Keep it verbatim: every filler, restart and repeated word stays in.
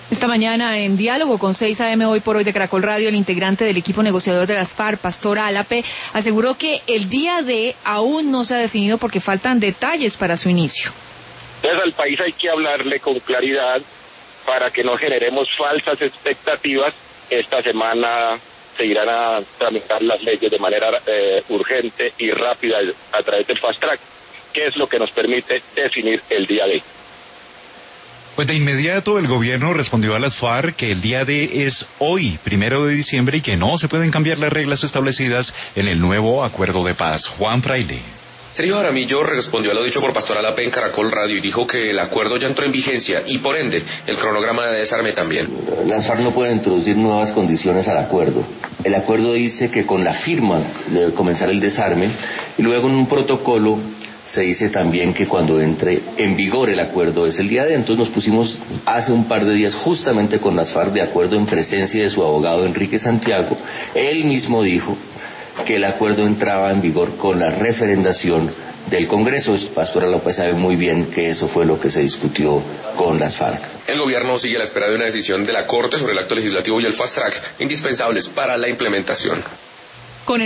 Esta mañana, en diálogo con seis A M Hoy por Hoy de Caracol Radio, el integrante del equipo negociador de las FARC, Pastor Álape, aseguró que el día D aún no se ha definido porque faltan detalles para su inicio. Entonces al país hay que hablarle con claridad para que no generemos falsas expectativas. Esta semana se irán a tramitar las leyes de manera eh, urgente y rápida a través del Fast Track, que es lo que nos permite definir el día D. Pues de inmediato el gobierno respondió a las FARC que el día D es hoy, primero de diciembre, y que no se pueden cambiar las reglas establecidas en el nuevo acuerdo de paz. Juan Fraile. Sergio Jaramillo respondió a lo dicho por Pastor Álape en Caracol Radio y dijo que el acuerdo ya entró en vigencia y por ende el cronograma de desarme también. Las FARC no pueden introducir nuevas condiciones al acuerdo. El acuerdo dice que con la firma debe comenzar el desarme y luego en un protocolo se dice también que cuando entre en vigor el acuerdo es el día de. Entonces nos pusimos hace un par de días justamente con las FARC de acuerdo en presencia de su abogado Enrique Santiago. Él mismo dijo que el acuerdo entraba en vigor con la referendación del Congreso. Pastor Álape sabe muy bien que eso fue lo que se discutió con las FARC. El gobierno sigue a la espera de una decisión de la Corte sobre el acto legislativo y el fast track indispensables para la implementación.